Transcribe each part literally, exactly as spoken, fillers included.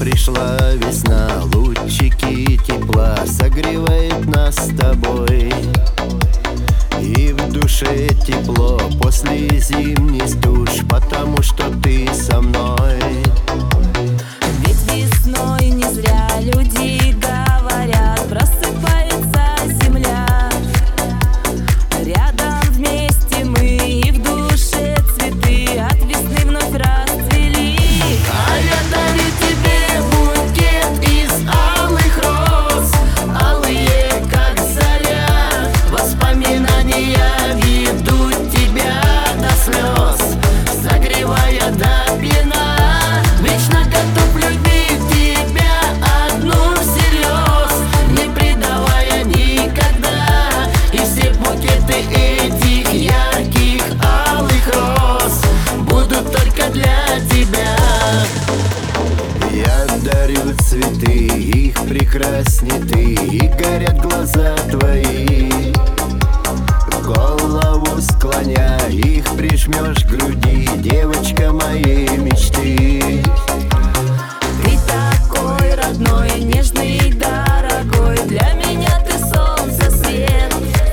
пришла весна, лучики тепла согревает нас с тобой. И в душе тепло после зимний стуж, потому что ты со мной. Ведь весной не зря люди говорят, просыпается земля. Рядом вместе мы, и в душе цветы от весны вновь расцвели. А я дарю тебе букет из алых роз, алые, как заря. Воспоминания ведут тебя до слез, согревая до пьяна. Вечно готов любить тебя одну всерьез, не предавая никогда. И все букеты этих ярких алых роз будут только для тебя. Я дарю цветы, их прекрасней ты, и горят глаза твои. Голову склоня, их прижмешь к груди, девочка моей мечты. Ты такой родной, нежный, дорогой, для меня ты солнце, свет.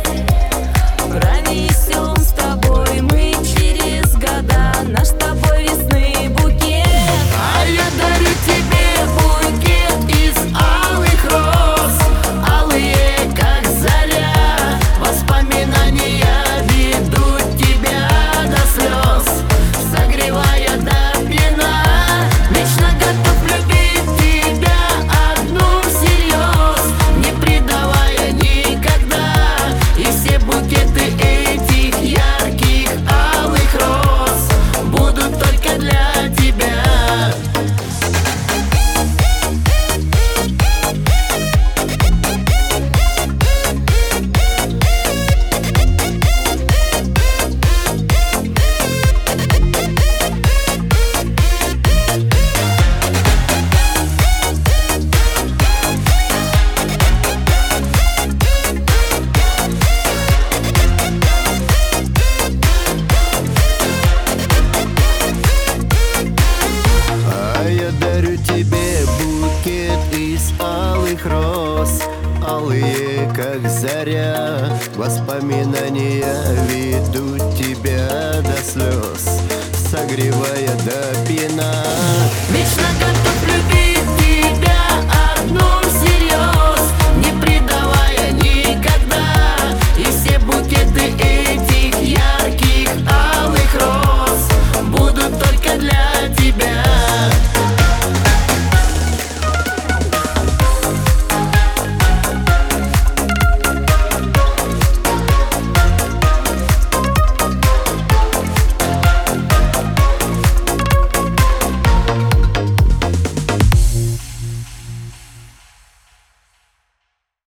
Пронесем с тобой мы через года наш с тобой весны букет. А я дарю тебе букет из алых роз, алые, как заря. Воспоминания ведут тебя до слез, согревая до пьяна. Вечно готов любить тебя одну всерьез, не предавая никогда. И все букеты этих ярких алых роз будут только для тебя. А я дарю тебе букет из алых роз, алые, как заря. Воспоминания ведут тебя до слез, согревая до пьяна. Вечно готов